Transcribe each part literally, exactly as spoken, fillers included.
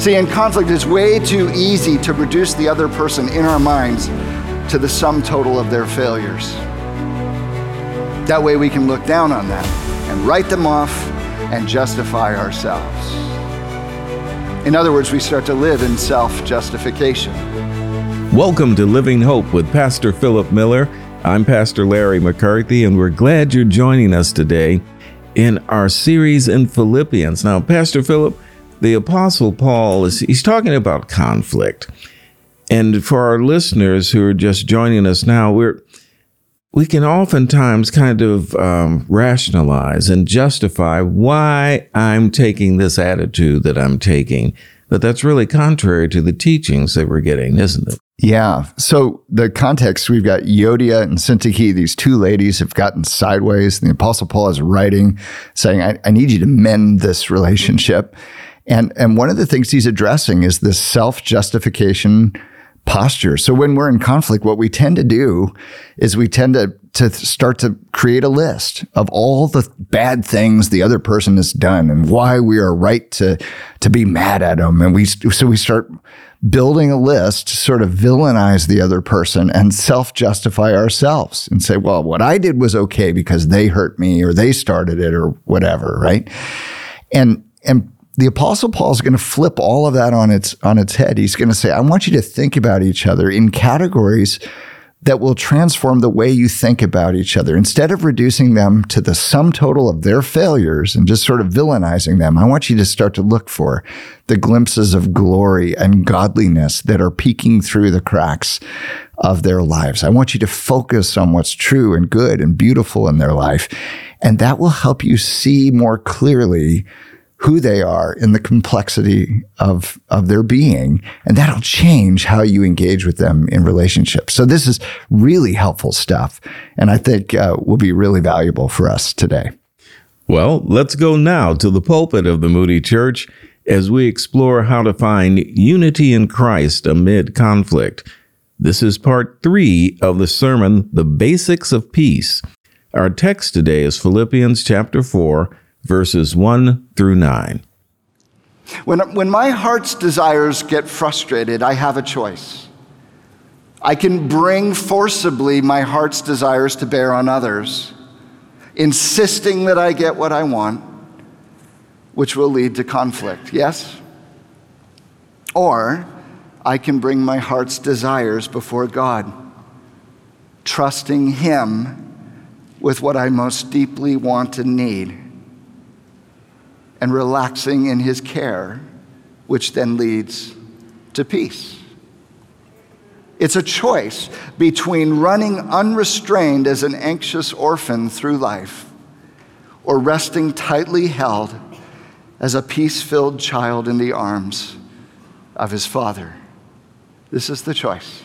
See, in conflict, it's way too easy to reduce the other person in our minds to the sum total of their failures. That way we can look down on them and write them off and justify ourselves. In other words, we start to live in self-justification. Welcome to Living Hope with Pastor Philip Miller. I'm Pastor Larry McCarthy, and we're glad you're joining us today in our series in Philippians. Now, Pastor Philip, the Apostle Paul, is he's talking about conflict. And for our listeners who are just joining us now, we're we can oftentimes kind of um, rationalize and justify why I'm taking this attitude that I'm taking. But that's really contrary to the teachings that we're getting, isn't it? Yeah. So the context, we've got Euodia and Syntyche, these two ladies have gotten sideways. And the Apostle Paul is writing, saying, I, I need you to mend this relationship. And, and one of the things he's addressing is this self-justification posture. So when we're in conflict, what we tend to do is we tend to, to start to create a list of all the bad things the other person has done and why we are right to, to be mad at them. And we, so we start building a list to sort of villainize the other person and self-justify ourselves and say, well, what I did was okay because they hurt me or they started it or whatever, right? And, and the Apostle Paul is going to flip all of that on its on its head. He's going to say, I want you to think about each other in categories that will transform the way you think about each other. Instead of reducing them to the sum total of their failures and just sort of villainizing them, I want you to start to look for the glimpses of glory and godliness that are peeking through the cracks of their lives. I want you to focus on what's true and good and beautiful in their life. And that will help you see more clearly who they are in the complexity of, of their being. And that'll change how you engage with them in relationships. So this is really helpful stuff. And I think uh, will be really valuable for us today. Well, let's go now to the pulpit of the Moody Church as we explore how to find unity in Christ amid conflict. This is part three of the sermon, The Basics of Peace. Our text today is Philippians chapter four, verses one through nine. When, when my heart's desires get frustrated, I have a choice. I can bring forcibly my heart's desires to bear on others, insisting that I get what I want, which will lead to conflict, yes? Or I can bring my heart's desires before God, trusting Him with what I most deeply want and need, and relaxing in His care, which then leads to peace. It's a choice between running unrestrained as an anxious orphan through life or resting tightly held as a peace-filled child in the arms of his Father. This is the choice.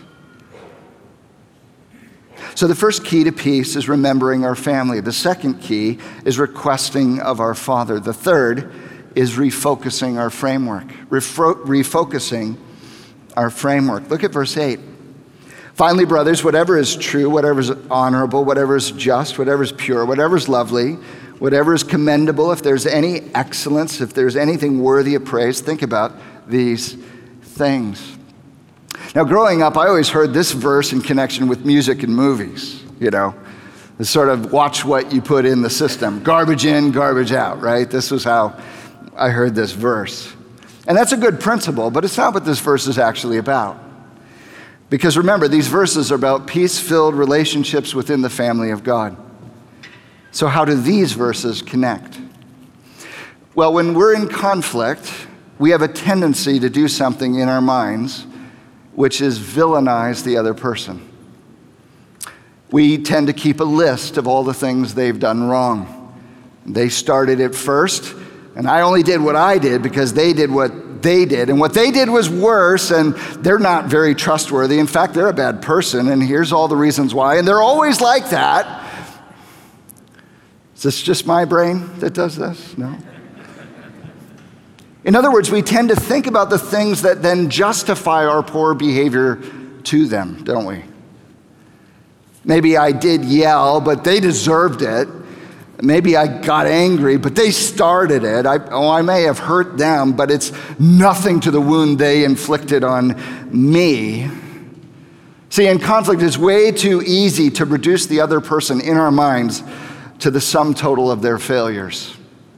So the first key to peace is remembering our family. The second key is requesting of our Father. The third is refocusing our framework. Refo- refocusing our framework. Look at verse eight. Finally, brothers, whatever is true, whatever is honorable, whatever is just, whatever is pure, whatever is lovely, whatever is commendable, if there's any excellence, if there's anything worthy of praise, think about these things. Now, growing up, I always heard this verse in connection with music and movies, you know, the sort of watch what you put in the system, garbage in, garbage out, right? This was how I heard this verse. And that's a good principle, but it's not what this verse is actually about. Because remember, these verses are about peace-filled relationships within the family of God. So how do these verses connect? Well, when we're in conflict, we have a tendency to do something in our minds which is villainize the other person. We tend to keep a list of all the things they've done wrong. They started it first, and I only did what I did because they did what they did. And what they did was worse, and they're not very trustworthy. In fact, they're a bad person, and here's all the reasons why. And they're always like that. Is this just my brain that does this? No. In other words, we tend to think about the things that then justify our poor behavior to them, don't we? Maybe I did yell, but they deserved it. Maybe I got angry, but they started it. I, oh, I may have hurt them, but it's nothing to the wound they inflicted on me. See, in conflict, it's way too easy to reduce the other person in our minds to the sum total of their failures.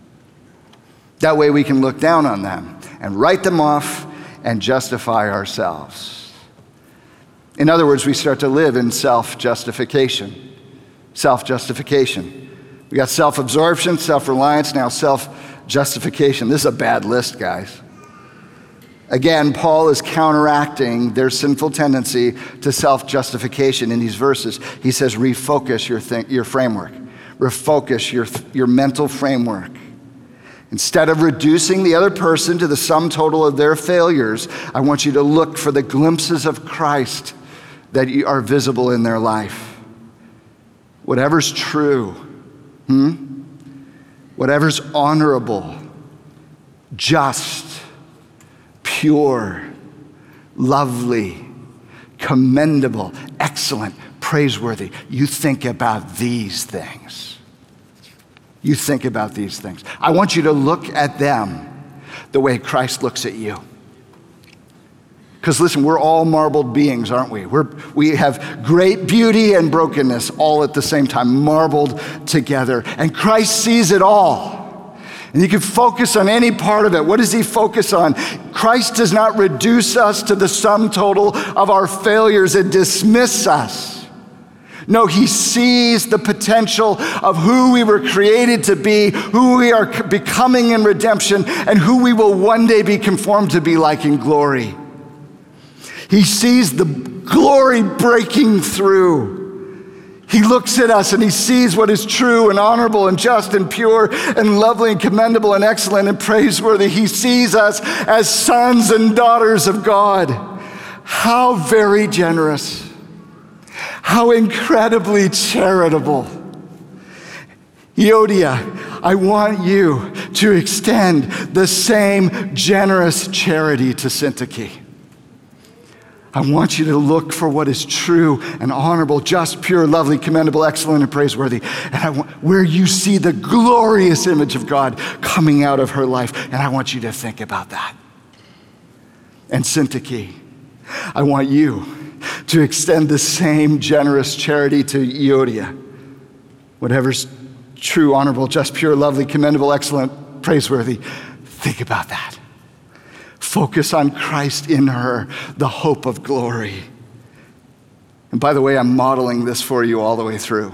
That way we can look down on them and write them off and justify ourselves. In other words, we start to live in self-justification. Self-justification. We got self-absorption, self-reliance, now self-justification. This is a bad list, guys. Again, Paul is counteracting their sinful tendency to self-justification in these verses. He says, refocus your, th- your framework. Refocus your, your mental framework. Instead of reducing the other person to the sum total of their failures, I want you to look for the glimpses of Christ that are visible in their life. Whatever's true, Hmm? whatever's honorable, just, pure, lovely, commendable, excellent, praiseworthy. You think about these things. You think about these things. I want you to look at them the way Christ looks at you. Because listen, we're all marbled beings, aren't we? We're, we have great beauty and brokenness all at the same time, marbled together. And Christ sees it all. And you can focus on any part of it. What does he focus on? Christ does not reduce us to the sum total of our failures and dismiss us. No, he sees the potential of who we were created to be, who we are becoming in redemption, and who we will one day be conformed to be like in glory. He sees the glory breaking through. He looks at us and he sees what is true and honorable and just and pure and lovely and commendable and excellent and praiseworthy. He sees us as sons and daughters of God. How very generous. How incredibly charitable. Euodia, I want you to extend the same generous charity to Syntyche. I want you to look for what is true and honorable, just, pure, lovely, commendable, excellent, and praiseworthy. And I want where you see the glorious image of God coming out of her life. And I want you to think about that. And Syntyche, I want you to extend the same generous charity to Euodia. Whatever's true, honorable, just, pure, lovely, commendable, excellent, praiseworthy. Think about that. Focus on Christ in her, the hope of glory. And by the way, I'm modeling this for you all the way through.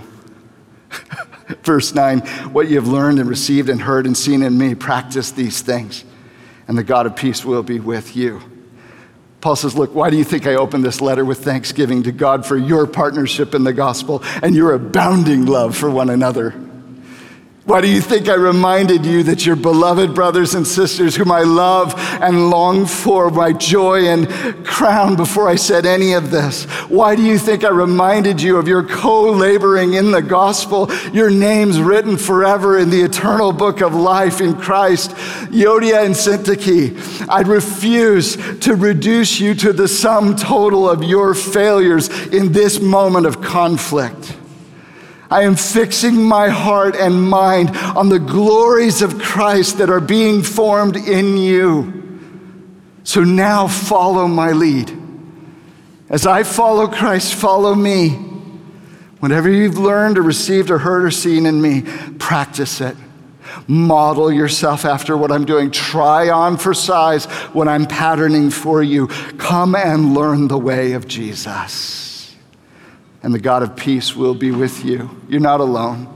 Verse nine, what you have learned and received and heard and seen in me, practice these things, and the God of peace will be with you. Paul says, look, why do you think I opened this letter with thanksgiving to God for your partnership in the gospel and your abounding love for one another? Why do you think I reminded you that your beloved brothers and sisters, whom I love and long for, my joy and crown, before I said any of this? Why do you think I reminded you of your co-laboring in the gospel, your names written forever in the eternal book of life in Christ? Euodia and Syntyche, I refuse to reduce you to the sum total of your failures in this moment of conflict. I am fixing my heart and mind on the glories of Christ that are being formed in you. So now follow my lead. As I follow Christ, follow me. Whatever you've learned or received or heard or seen in me, practice it. Model yourself after what I'm doing. Try on for size what I'm patterning for you. Come and learn the way of Jesus. And the God of peace will be with you. You're not alone.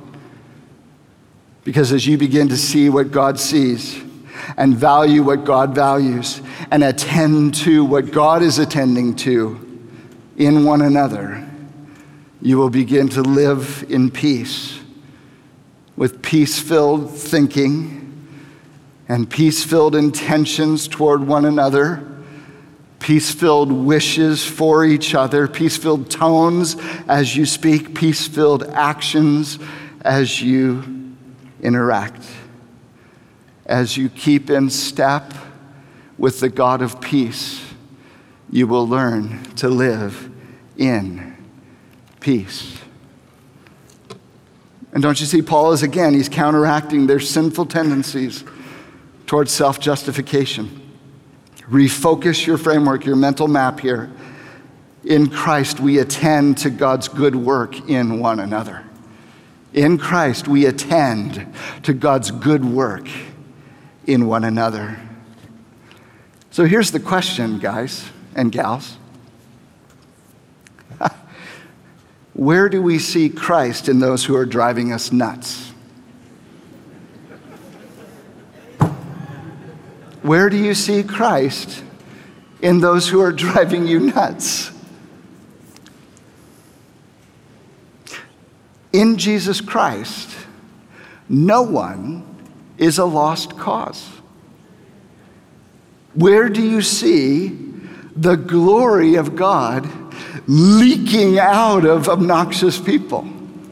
Because as you begin to see what God sees and value what God values and attend to what God is attending to in one another, you will begin to live in peace with peace-filled thinking and peace-filled intentions toward one another, peace-filled wishes for each other, peace-filled tones as you speak, peace-filled actions as you interact. As you keep in step with the God of peace, you will learn to live in peace. And don't you see, Paul is again, he's counteracting their sinful tendencies towards self-justification. Refocus your framework, your mental map here. In Christ, we attend to God's good work in one another. In Christ, we attend to God's good work in one another. So here's the question, guys and gals. Where do we see Christ in those who are driving us nuts? Where do you see Christ in those who are driving you nuts? In Jesus Christ, no one is a lost cause. Where do you see the glory of God leaking out of obnoxious people?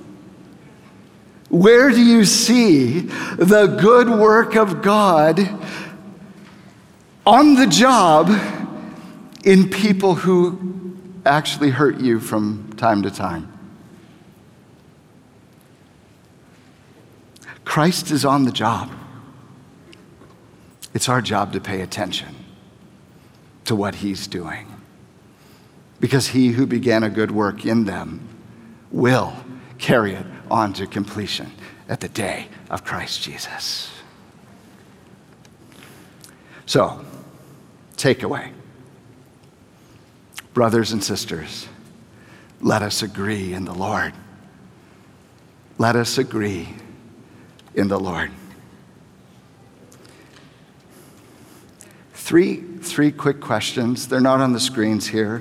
Where do you see the good work of God on the job in people who actually hurt you from time to time? Christ is on the job. It's our job to pay attention to what he's doing, because he who began a good work in them will carry it on to completion at the day of Christ Jesus. So, takeaway. Brothers and sisters, let us agree in the Lord. Let us agree in the Lord. Three, three quick questions. They're not on the screens here.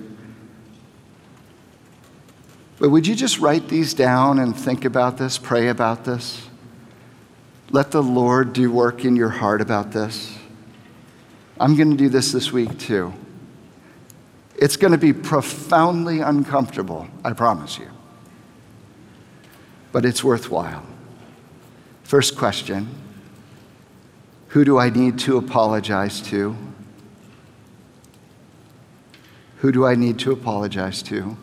But would you just write these down and think about this, pray about this? Let the Lord do work in your heart about this. I'm going to do this this week too. It's going to be profoundly uncomfortable, I promise you. But it's worthwhile. First question, who do I need to apologize to? Who do I need to apologize to?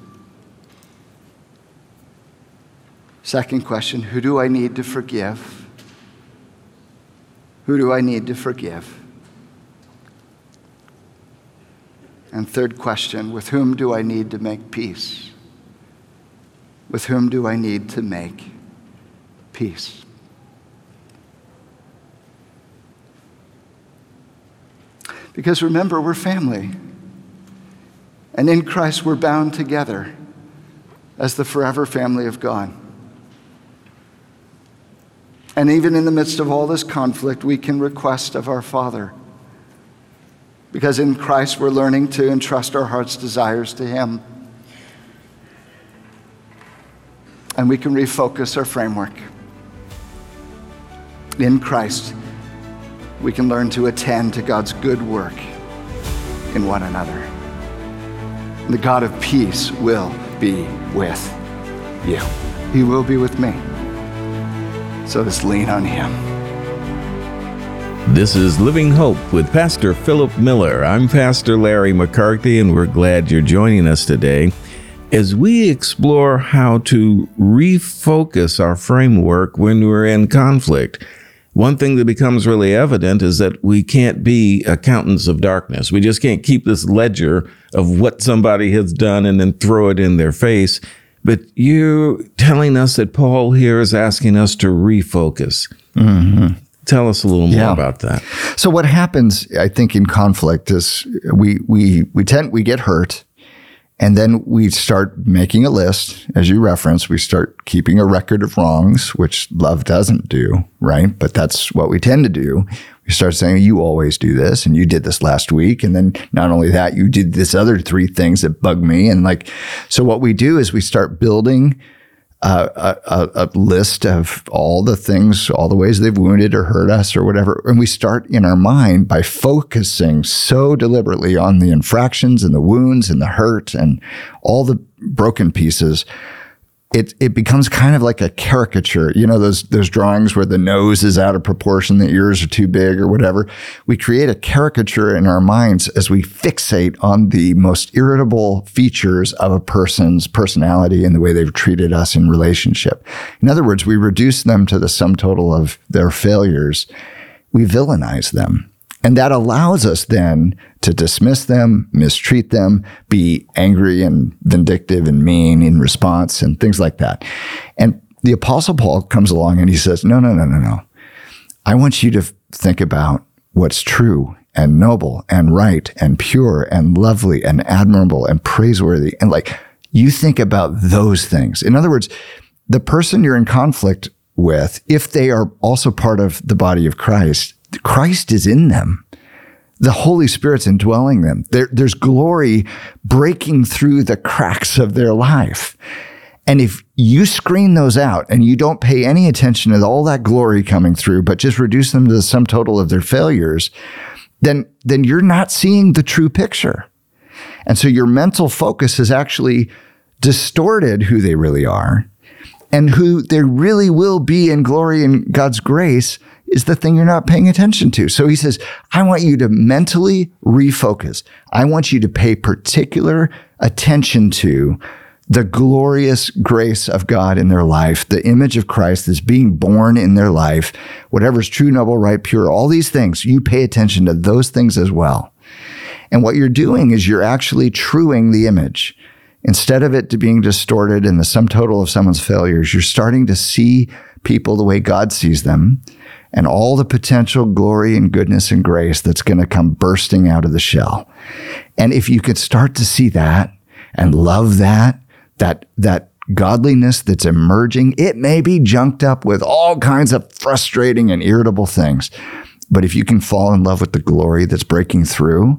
Second question, who do I need to forgive? Who do I need to forgive? And third question, with whom do I need to make peace? With whom do I need to make peace? Because remember, we're family. And in Christ, we're bound together as the forever family of God. And even in the midst of all this conflict, we can request of our Father. Because in Christ, we're learning to entrust our heart's desires to him. And we can refocus our framework. In Christ, we can learn to attend to God's good work in one another. The God of peace will be with you. He will be with me. So let's lean on him. This is Living Hope with Pastor Philip Miller. I'm Pastor Larry McCarthy, and we're glad you're joining us today as we explore how to refocus our framework when we're in conflict. One thing that becomes really evident is that we can't be accountants of darkness. We just can't keep this ledger of what somebody has done and then throw it in their face. But you're telling us that Paul here is asking us to refocus. Mm-hmm. Tell us a little more yeah. about that. So what happens, I think, in conflict is we we we tend we get hurt. And then we start making a list, as you referenced. We start keeping a record of wrongs, which love doesn't do, right? But that's what we tend to do. We start saying, you always do this, and you did this last week. And then not only that, you did this other three things that bug me. And like, so what we do is we start building a, a, a list of all the things, all the ways they've wounded or hurt us or whatever. And we start in our mind by focusing so deliberately on the infractions and the wounds and the hurt and all the broken pieces. it it becomes kind of like a caricature. You know, those those drawings where the nose is out of proportion, the ears are too big or whatever. We create a caricature in our minds as we fixate on the most irritable features of a person's personality and the way they've treated us in relationship. In other words, we reduce them to the sum total of their failures. We villainize them. And that allows us then to dismiss them, mistreat them, be angry and vindictive and mean in response and things like that. And the Apostle Paul comes along and he says, no, no, no, no, no. I want you to think about what's true and noble and right and pure and lovely and admirable and praiseworthy. And like, you think about those things. In other words, the person you're in conflict with, if they are also part of the body of Christ, Christ is in them. The Holy Spirit's indwelling them. There, there's glory breaking through the cracks of their life. And if you screen those out and you don't pay any attention to all that glory coming through, but just reduce them to the sum total of their failures, then, then you're not seeing the true picture. And so your mental focus has actually distorted who they really are, and who they really will be in glory and God's grace is the thing you're not paying attention to. So he says, I want you to mentally refocus. I want you to pay particular attention to the glorious grace of God in their life, the image of Christ that's being born in their life, whatever's true, noble, right, pure, all these things, you pay attention to those things as well. And what you're doing is you're actually truing the image. Instead of it to being distorted in the sum total of someone's failures, you're starting to see people the way God sees them, and all the potential glory and goodness and grace that's going to come bursting out of the shell. And if you could start to see that and love that, that, that godliness that's emerging, it may be junked up with all kinds of frustrating and irritable things. But if you can fall in love with the glory that's breaking through,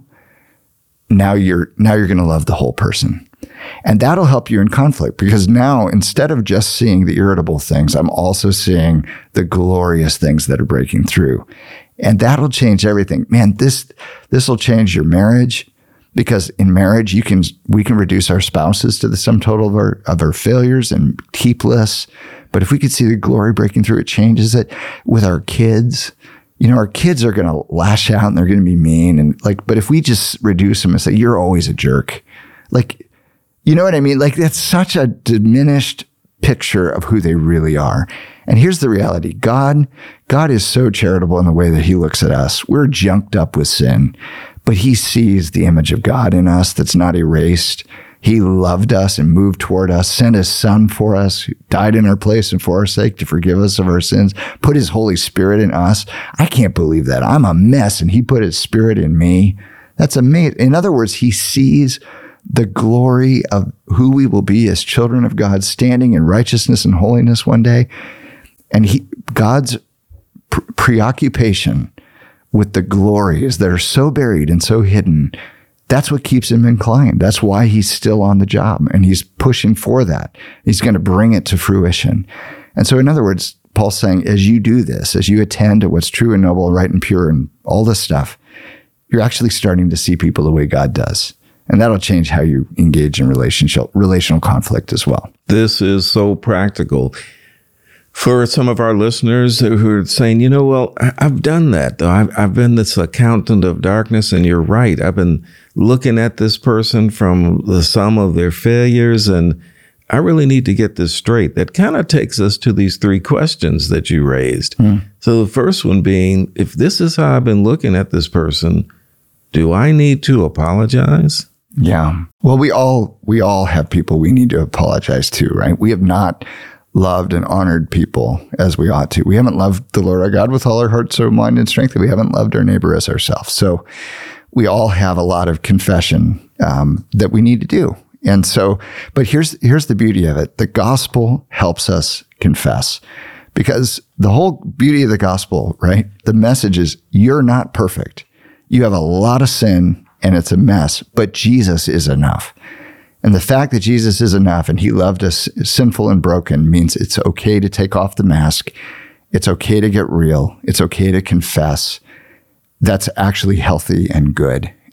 now you're, now you're going to love the whole person. And that'll help you in conflict, because now instead of just seeing the irritable things, I'm also seeing the glorious things that are breaking through. And that'll change everything. Man, this, this will change your marriage, because in marriage, you can, we can reduce our spouses to the sum total of our, of our failures and keep lists. But if we could see the glory breaking through, it changes it. With our kids, you know, our kids are going to lash out and they're going to be mean. And like, but if we just reduce them and say, you're always a jerk, like, you know what I mean? Like, that's such a diminished picture of who they really are. And here's the reality. God, God is so charitable in the way that he looks at us. We're junked up with sin, but he sees the image of God in us that's not erased. He loved us and moved toward us, sent his son for us, who died in our place and for our sake to forgive us of our sins, put his Holy Spirit in us. I can't believe that. I'm a mess, and he put his Spirit in me. That's amazing. In other words, he sees the glory of who we will be as children of God, standing in righteousness and holiness one day. And he, God's pre- preoccupation with the glories that are so buried and so hidden, that's what keeps him inclined. That's why he's still on the job, and he's pushing for that. He's going to bring it to fruition. And so in other words, Paul's saying, as you do this, as you attend to what's true and noble, right and pure, and all this stuff, you're actually starting to see people the way God does. And that'll change how you engage in relationship, relational conflict as well. This is so practical. For some of our listeners who are saying, you know, well, I've done that, though. I've, I've been this accountant of darkness, and you're right. I've been looking at this person from the sum of their failures, and I really need to get this straight. That kind of takes us to these three questions that you raised. Mm. So the first one being, if this is how I've been looking at this person, do I need to apologize? Yeah. Well, we all we all have people we need to apologize to, right? We have not loved and honored people as we ought to. We haven't loved the Lord our God with all our heart, soul, mind, and strength. We haven't loved our neighbor as ourselves. So we all have a lot of confession um, that we need to do. And so, but here's here's the beauty of it. The gospel helps us confess, because the whole beauty of the gospel, right? The message is, you're not perfect. You have a lot of sin, and it's a mess, but Jesus is enough. And the fact that Jesus is enough and he loved us sinful and broken means it's okay to take off the mask. It's okay to get real. It's okay to confess. That's actually healthy and good.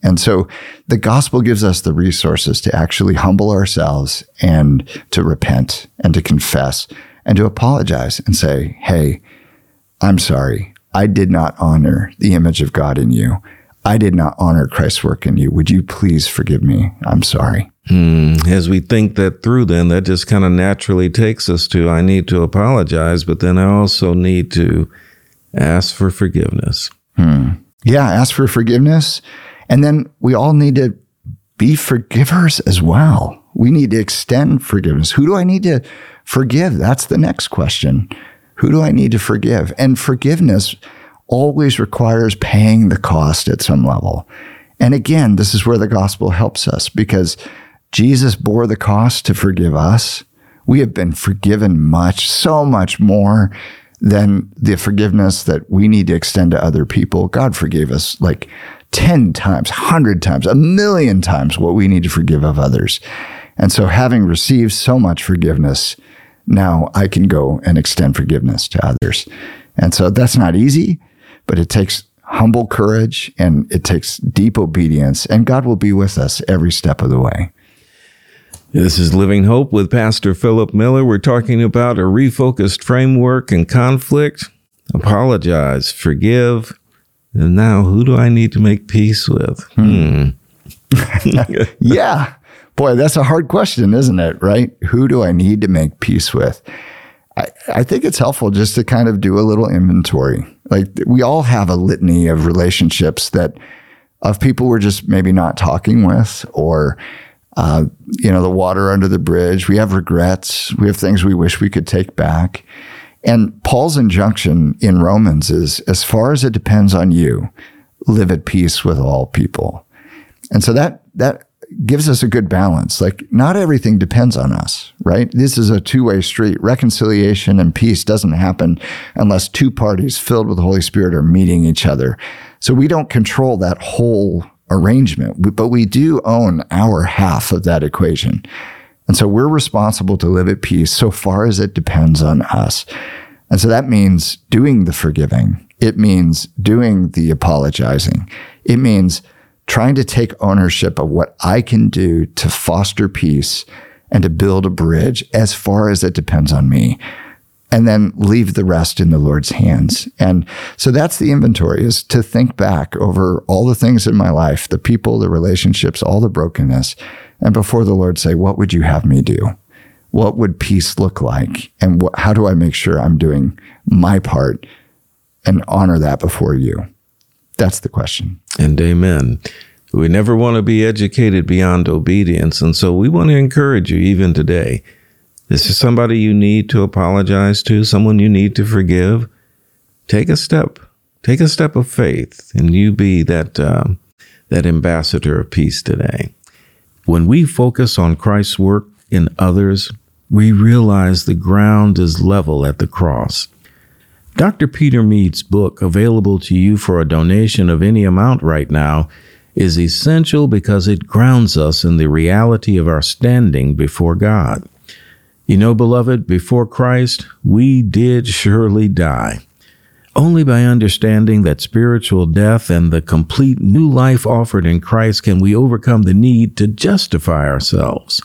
And so the gospel gives us the resources to actually humble ourselves and to repent and to confess and to apologize and say, hey, I'm sorry. I did not honor the image of God in you. I did not honor Christ's work in you. Would you please forgive me? I'm sorry. Hmm. As we think that through, then that just kind of naturally takes us to, I need to apologize, but then I also need to ask for forgiveness. Hmm. Yeah, ask for forgiveness. And then we all need to be forgivers as well. We need to extend forgiveness. Who do I need to forgive? That's the next question. Who do I need to forgive? And forgiveness always requires paying the cost at some level. And again, this is where the gospel helps us, because Jesus bore the cost to forgive us. We have been forgiven much, so much more than the forgiveness that we need to extend to other people. God forgave us like ten times, one hundred times, a million times what we need to forgive of others. And so having received so much forgiveness, now I can go and extend forgiveness to others. And so that's not easy, but it takes humble courage and it takes deep obedience, and God will be with us every step of the way. This is Living Hope with Pastor Philip Miller. We're talking about a refocused framework and conflict. Apologize, forgive, and now who do I need to make peace with? Hmm. Yeah. Boy, that's a hard question, isn't it? Right? Who do I need to make peace with? I, I think it's helpful just to kind of do a little inventory. Like, we all have a litany of relationships that of people we're just maybe not talking with, or Uh, you know, the water under the bridge. We have regrets. We have things we wish we could take back. And Paul's injunction in Romans is, as far as it depends on you, live at peace with all people. And so that that gives us a good balance. Like, not everything depends on us, right? This is a two-way street. Reconciliation and peace doesn't happen unless two parties filled with the Holy Spirit are meeting each other. So we don't control that whole arrangement, but we do own our half of that equation. And so we're responsible to live at peace so far as it depends on us. And so that means doing the forgiving. It means doing the apologizing. It means trying to take ownership of what I can do to foster peace and to build a bridge as far as it depends on me, and then leave the rest in the Lord's hands. And so that's the inventory, is to think back over all the things in my life, the people, the relationships, all the brokenness, and before the Lord say, what would you have me do? What would peace look like? And wh- how do I make sure I'm doing my part and honor that before you? That's the question. And amen. We never want to be educated beyond obedience. And so we want to encourage you even today. This is somebody you need to apologize to, someone you need to forgive. Take a step. Take a step of faith, and you be that um, that ambassador of peace today. When we focus on Christ's work in others, we realize the ground is level at the cross. Doctor Peter Mead's book, available to you for a donation of any amount right now, is essential because it grounds us in the reality of our standing before God. You know, beloved, before Christ, we did surely die. Only by understanding that spiritual death and the complete new life offered in Christ can we overcome the need to justify ourselves.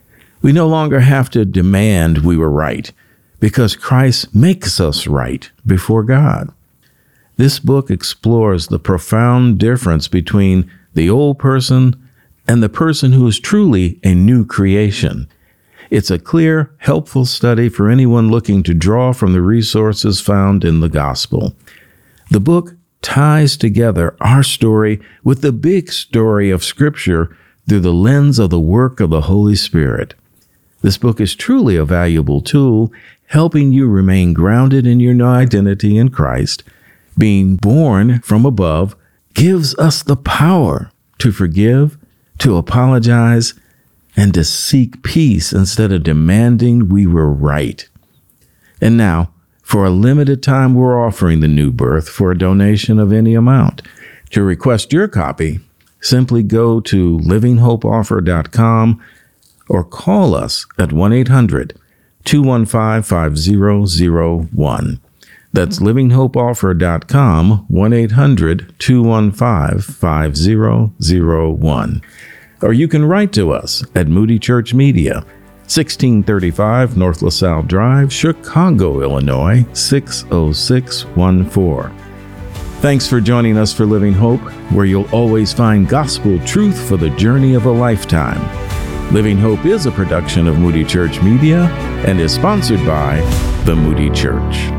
We no longer have to demand we were right, because Christ makes us right before God. This book explores the profound difference between the old person and the person who is truly a new creation. It's a clear, helpful study for anyone looking to draw from the resources found in the gospel. The book ties together our story with the big story of Scripture through the lens of the work of the Holy Spirit. This book is truly a valuable tool, helping you remain grounded in your new identity in Christ. Being born from above gives us the power to forgive, to apologize, and to seek peace instead of demanding we were right. And now, for a limited time, we're offering the New Birth for a donation of any amount. To request your copy, simply go to living hope offer dot com or call us at one eight hundred two one five five zero zero one. That's living hope offer dot com, one eight hundred two one five five zero zero one. Or you can write to us at Moody Church Media, sixteen thirty-five North LaSalle Drive, Chicago, Illinois, six oh six one four. Thanks for joining us for Living Hope, where you'll always find gospel truth for the journey of a lifetime. Living Hope is a production of Moody Church Media and is sponsored by the Moody Church.